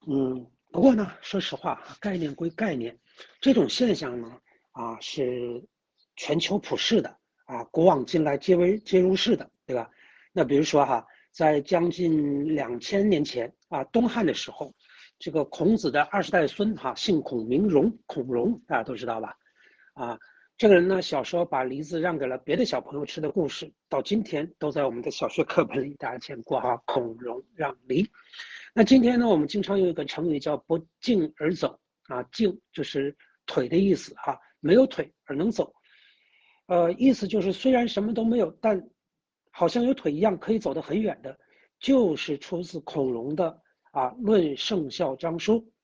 不过呢，说实话，概念归概念，这种现象呢，是全球普世的古往今来皆如是的，对吧？那比如说在将近2000年前东汉的时候，这个孔子的20代孙姓孔名融，孔融大家都知道吧？啊，这个人呢，小时候把梨子让给了别的小朋友吃的故事，到今天都在我们的小学课本里大家见过孔融让梨。那今天呢，我们经常有一个成语叫不胫而走胫就是腿的意思没有腿而能走，意思就是虽然什么都没有，但好像有腿一样可以走得很远的，就是出自孔融的《论圣孝章书》